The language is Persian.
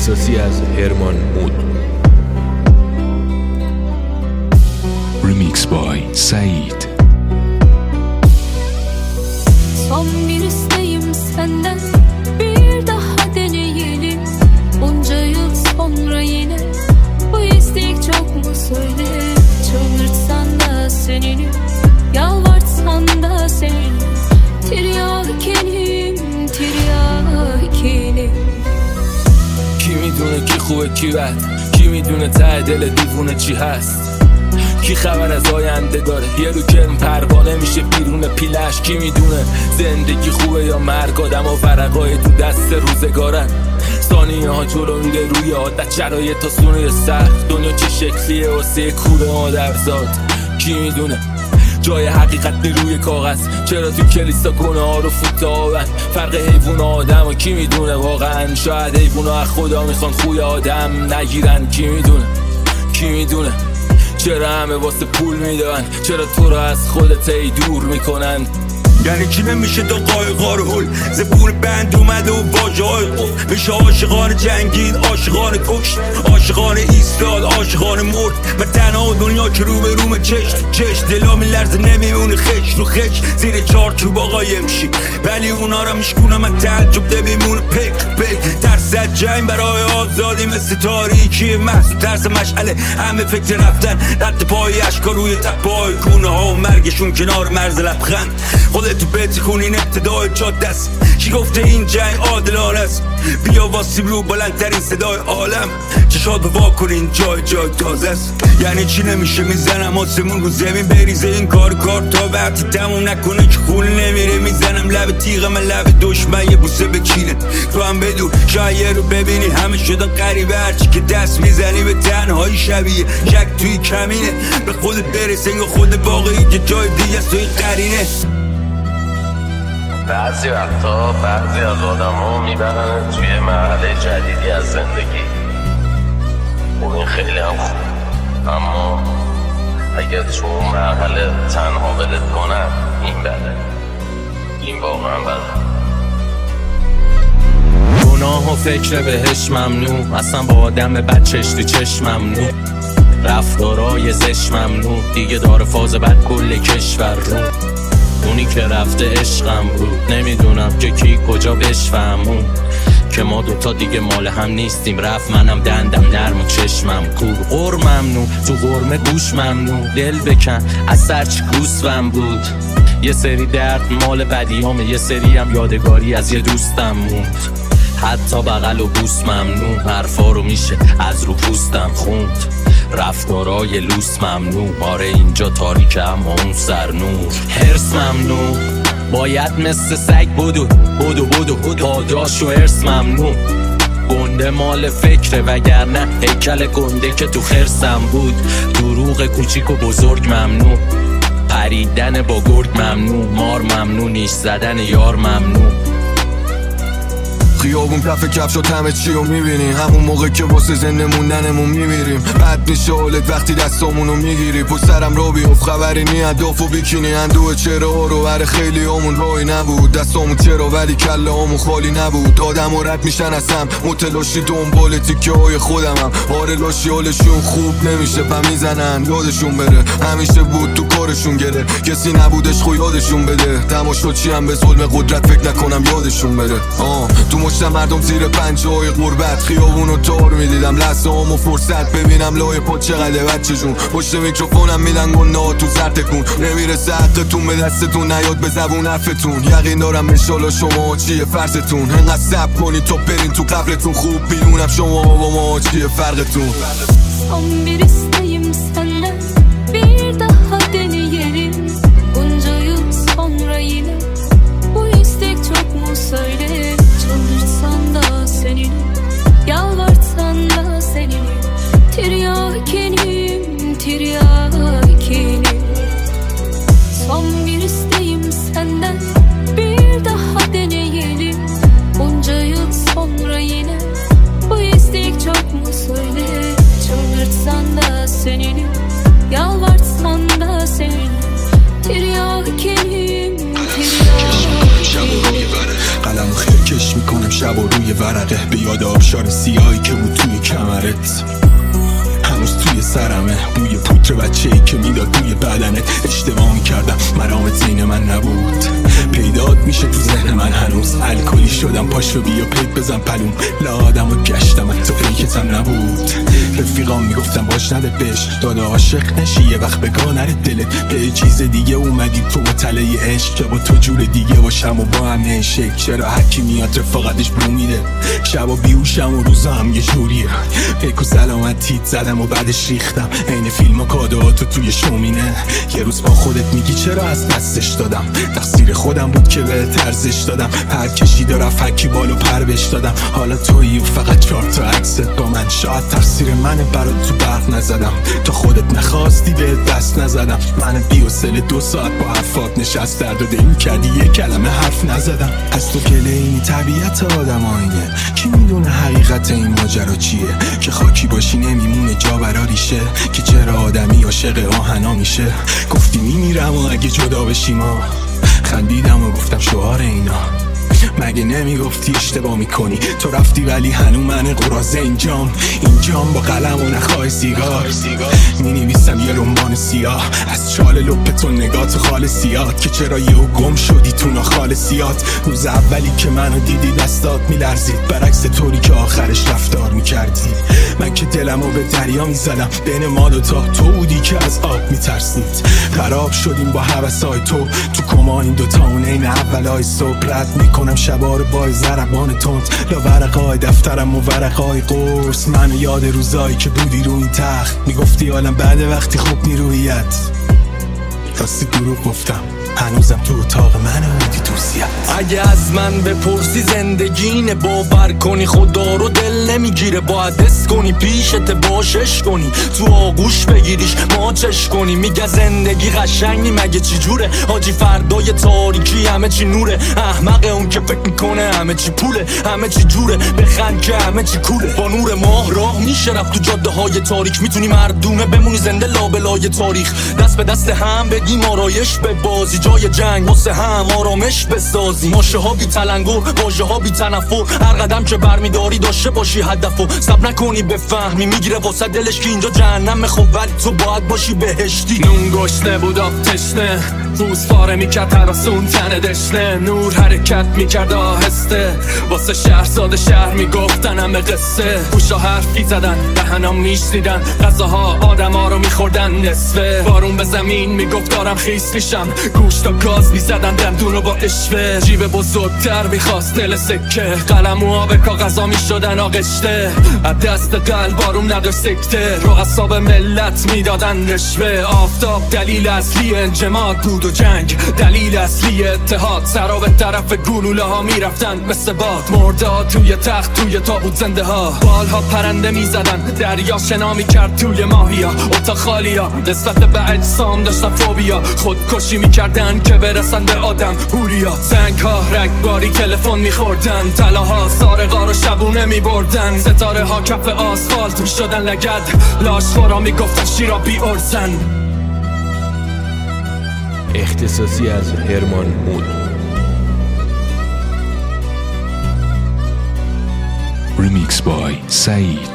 احساسی از هرمان مود. Remix by Said. Son bir isteğim senden, bir daha deneyelim. Bunca yıl sonra yine bu istek çok mu söyle? Çıldırtsan da seninim, yalvartsan da seninim. Tiryakenim, tiryakenim. کی میدونه کی خوبه کی بد، کی میدونه ته دل دیوونه چی هست، کی خبر از آینده داره، یه رو که پروانه میشه بیرون پیلش. کی میدونه زندگی خوبه یا مرگ، آدم و ورقای تو دست روزگارن، ثانیه ها جلو میره روی عادت، شرایط تا سونه سخت، دنیا چه شکلیه واسه کوره مادرزاد. کی میدونه جای حقیقت روی کاغذ، چرا تو کلیسا گناه ها رو فوت آبن، فرق حیوان و آدم و کی میدونه واقعا، شاید حیوان ها خدا میخوان خوی آدم نگیرن. کی میدونه کی میدونه چرا همه واسه پول میدون، چرا تو رو از خودت ای دور میکنن. یعنی کی نمیشه دو قایقا رو هل، زبون بند اومده و واجه های قف، میشه عاشقان جنگید، عاشقان کشت، عاشقان ایستاد، عاشقان مرد، و تنها دنیا که رو به روم چش دلا میلرزه نمیمونه خش رو خش، زیر چارچوب قایم شی، ولی اونا را میشکونم من تعجب نمیمونه پک ترس از جنگ برای آزادی مثل تاریکی محصول، ترس مشعله همه فکر رفتن، رد پای اشکا روی تپای کونه ها و مرگشون کنار مرز لبخند. خودتو بهت کنین ابتدای جاده است، چی گفته این جنگ عادلانه است، بیا واسیم رو بلندترین صدای عالم، چشات رو وا کنین جای تازه است. یعنی چی نمیشه میزنم آسمون رو زمین بریزه، این کار تا وقتی تموم نکنه که خون نمیره، میزنم لب تیغم من لب دشمن یه بوسه بکینه، تو هم بدون شاید رو ببینی همه شدن غریبه، هرچی که دست میزنی به تنهایی شبیه شک توی کمینه، به خودت برس انگار خود باقی که جای دیگه است و این قرینه. بعضی وقتا بعضی از آدم ها میبرن توی مرحله جدیدی از زندگی، خب این خیلی هم خوب، اما اگر تو مرحله تنها ولت کنن این بده، این واقعا بده. گناه و فکر بهش ممنوع، اصلا با آدم بد چشتی چشم ممنوع، رفتارای زش ممنوع، دیگه داره فاز بد کل کشور رو، اونی که رفته عشقم بود، نمیدونم که کی کجا بشفهمون، که ما دوتا دیگه مال هم نیستیم، رفت منم دندم نرم و چشمم کور، غور ممنوع تو غرمه گوش ممنوع، دل بکن از سرچ گوسفم بود، یه سری درد مال بدیامه، یه سری هم یادگاری از یه دوستم موند، حتی بغل و بوس ممنوع، حرفا رو میشه از رو پوستم خوند، رفتارای لوس ممنوع، آره اینجا تاریکه اما اون سر نور، هرس ممنوع، باید مثل سگ بدو پاداش و هرس ممنوع، گنده مال فکره وگرنه هیکل گنده که تو خرسم بود، دروغ کوچیک و بزرگ ممنوع، پریدن با گرگ ممنوع، مار ممنوع، نیش زدن یار ممنوع. خیابون کف کفشات همه چی رو میبینی، همون موقع که واسه زنده موندنمون میمیریم، بد میشه حالت وقتی دستامونو میگیری، پشت سرم رو بیفت خبری نی هدف و بیکینی، اندوه چرا رو بر خیلی همون راهی نبود، دستامون چرا ولی کله همون خالی نبود، آدم و رد میشن از هم متلاشی دنبال تیکه های خودمم، آره لاشی حالشون خوب نمیشه و میزنن یادشون بره، همیشه بود تو کارشون گره، کسی نبودش خو یادشون بده، تماشاچی هم به ظلم قدرت فکر نکنم یادشون بره. تو مشتم مردم زیر پنجه های غربت، خیابونو تار میدیدم لحظه همو فرصت، ببینم لای پا چقدر بچه جون، پشت میکروفونم میدن گناه تو سر تکون، نمیرسه حقتون به دستتون نیاد به زبون حرفتون، یقین دارم انشالله شما چیه فرضتون، انقدر صبر کنید تا برین تو قبلتون، خوب بیرونم شما با ما چیه فرقتون. Son bir isteğim senden, bir daha deneyelim, bunca yıl sonra yine bu istek çok mu söyle, çıldırtsan da seninim, yalvartsan da seninim, tiryakenim, tiryakenim. Son bir isteğim senden, bir daha deneyelim, bunca yıl sonra yine bu istek çok mu söyle, çıldırtsan da seninim, yalvartsan da seninim, tiryakenim, tiryakenim. قلمو خیرکش میکنم شب و روی روی ورقه به یاد آبشار سیاهی که بود توی کمرت. هنوز توی سرمه بوی پودر بچه‌ای که میداد توی بدنت. اشتباه میکردم مرامت زین من نبود، پیدات میشه تو ذهن من هنوز. الکلی شدم پاشو بیا پیت بزن پلوم، لادم و گشتم تو فیکتم نبود. رفیقام میگفتم باش نده بش، داده عاشق نشی یه وقت بگاه نره دلت. به چیز دیگه اومدی تو مطلعه عشق، که با تو جور دیگه باشم و با هم عشق. چرا هرکی میاد رفاقتش بو میده، شبا بیهوشم و روزا هم یه جوریه. فکر و سلامتیت زدم و بعدش ریختم، عین فیلم و کادوهاتو توی شومینه. یه روز با خودت میگی چرا از دستش دادم، تقصیر خودم بود که به ارزش دادم. پر کشید و رفت هرکی بالو پر بش دادم. حالا تویی و فقط 4 تا عکست با من. شاید تقصیر منه برات تو برق نزدم، تا خودت نخواستی به دست نزدم. من بی‌حوصله 2 ساعت با حرفات نشست درد و دل کردی یه کلمه حرف نزدم. از تو گله اینی طبیعت آدم آینه، کی میدونه حقیقت این ماجرا چیه؟ که خاکی باشی نمیمونه جا برا ریشه، که چرا آدمی عاشق آهنا میشه. گفتی میمیرم و اگه جدا بشیم ما، خندیدم و گفتم شعار اینا. مگه نمیگفتی اشتباه میکنی؟ تو رفتی ولی هنو من قراضه اینجام با قلم و نخواه سیگار. مینویسم یه رمان سیاه از چال لپ تو نگاه تو خال سیاد، که چرا یهو گم شدی تو ناخال سیاد. روز اولی که منو دیدی دستات میلرزید، برعکس طوری که آخرش رفتار میکردی. من که دلمو به دریا میزدم، بین ما دوتا تو بودی که از آب میترسید. خراب شدیم با هوسای تو کما این دوتا اون این اولای صبح. رد میکنم شبا رو با ضربان تند، لا ورقای دفترم و ورقای قرص. منو یاد روزایی که بودی رو این تخت، میگفتی حالم بعد وقتی خوب نیرویت. راستی دروغ گفتم، هنوزم تو اتاق منو بودی توصیت. اگه از من بپرسی زندگینه، باور کنی خدا رو دل نمیگیره. باید حس کنی پیشت باشش کنی، تو آغوش بگیریش ماچش کنی. میگه زندگی قشنگی مگه چی جوره؟ حاجی فردای تاریکی همه چی نوره. احمق اون که فکر میکنه همه چی پوله، همه چی جوره. بخند که همه چی کوله. با نور ماه راه میشه رفت تو جاده های تاریک. میتونی مردونه بمونی زنده لابلای تاریخ. دست به دست هم بدیم آرایش به بازی، جای جنگ واسه هم آرامش بسازی. ماشه ها بی تلنگر، واژه ها بی تنفر. هر قدم که برمیداری داشته باشی هدفو. سب نکنی بفهمی میگیره واسه دلش که اینجا جهنم. خب ولی تو باید باشی بهشتی. نون گشنه بود آب تشنه، روز پاره میکرد تراسون تن دشنه. نور حرکت میکرد آهسته، واسه شهرزاد شهر میگفتن همه قصه. گوشا حرفی زدن دهنام میشنیدن، غذاها آدما رو میخوردن نصفه. بارون به زمین میگفت دارم خیس میشم، گوش تا گاز میزدن دندون رو با اشوه. جیب بزرگتر میخواست دل سکه، قلم و آب کاغذا میشدن آغشته. از دست قلب بارون نداشت سکته، رؤسا به ملت میدادن رشوه. آفتاب دلیل اصلی انجماد بود و جنگ دلیل اصلی اتحاد. سرا به طرف گلوله ها میرفتن مثل باد، مردا توی تخت توی تابوت زنده ها. بالها پرنده میزدن، دریا شنا میکرد توی ماهیا. اتاق خالیا نسبت به اجسام داشتن فوبیا، خودکشی میکردن که برسن به آدم هوریا. زنگ ها رگباری تلفن میخوردن، طلاها سارقا رو شبونه میبردن. ستاره ها کف آسفالت میشدن لگد، لاشخورا میگفتن شیرا بی ارزن. اختصاصی از هرمان مود. Remix by Said.